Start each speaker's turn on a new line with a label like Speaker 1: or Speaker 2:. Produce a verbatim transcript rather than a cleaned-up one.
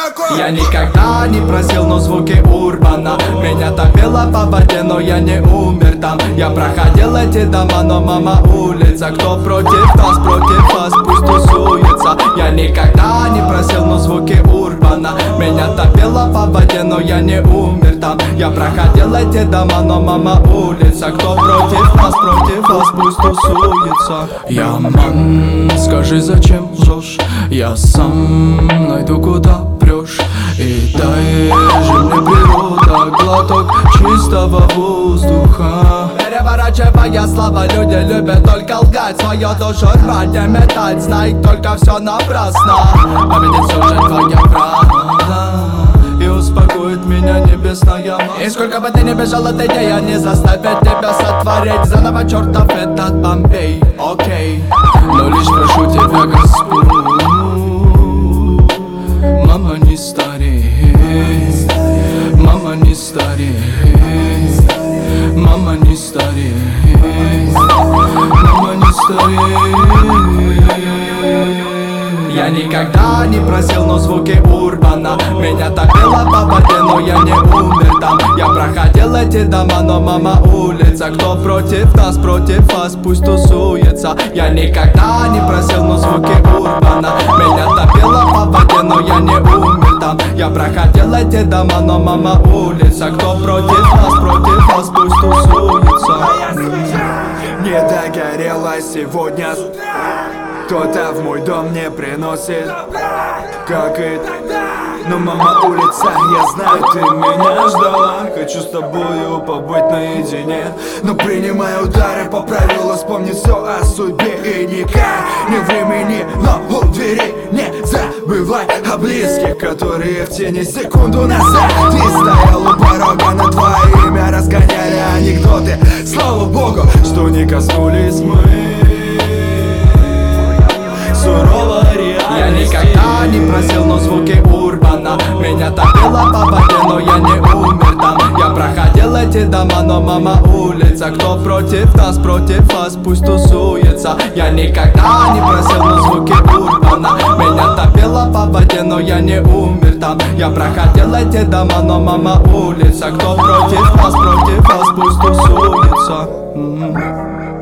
Speaker 1: такое? Я никогда не просил, но звуки урбана меня топило по воде, но я не умер там. Я проходил эти дома, но мама улица. Кто против нас, против вас, пусть тусуется. Я никогда не просил, но звуки урбана меня топило по воде, но я не умер там. Я проходил эти дома, но мама улица. Кто против нас, против вас, пусть тусуется. Я мам, скажи, зачем лжешь? Я сам найду, куда прешь. И дай же мне природа глоток чистого воздуха. Переворачивая слова, люди любят только лгать, свою душу рвать и метать. Знай, только все напрасно, победит все же твоя правда и успокоит меня небесная мать. И сколько бы ты ни бежал от идеи, не заставит тебя сотворить заново чертов этот Бомбей. Окей, но лишь прошу тебя, Господь, мама, не старей, мама, не старей, мама, не старей, мама, не старей. Я никогда не просил, но звуки урбана меня топило по воде, но я не умер там. Я проходил эти дома, но мама улица. Кто против нас, против вас, пусть тусуется. Я никогда не просил, но звуки урбана меня топило по воде, но я не умер там. Я проходил эти дома, но мама улица. Кто против нас, против вас, пусть тусуется.
Speaker 2: Не догорела сегодня, кто-то в мой дом не приносит, как и тогда. Но мама улица, я знаю, ты меня ждала. Хочу с тобою побыть наедине, но принимай удары по правилу, вспомни все о судьбе и никак не времени. Но у двери не забывай о близких, которые в тени секунду назад ты стоял у порога, на твое имя разгоняли анекдоты. Слава богу, что не коснулись мы суровой реальности.
Speaker 1: Я никогда не просил, но звуки урбана меня топило по воде, но я не умер там. Я проходил эти дома, но мама улица. Кто против нас, против вас, пусть тусуется. Я никогда не просил, но звуки урбана меня топило по воде, но я не умер там. Я проходил эти дома, но мама улица. Кто против нас, против вас, пусть тусуется.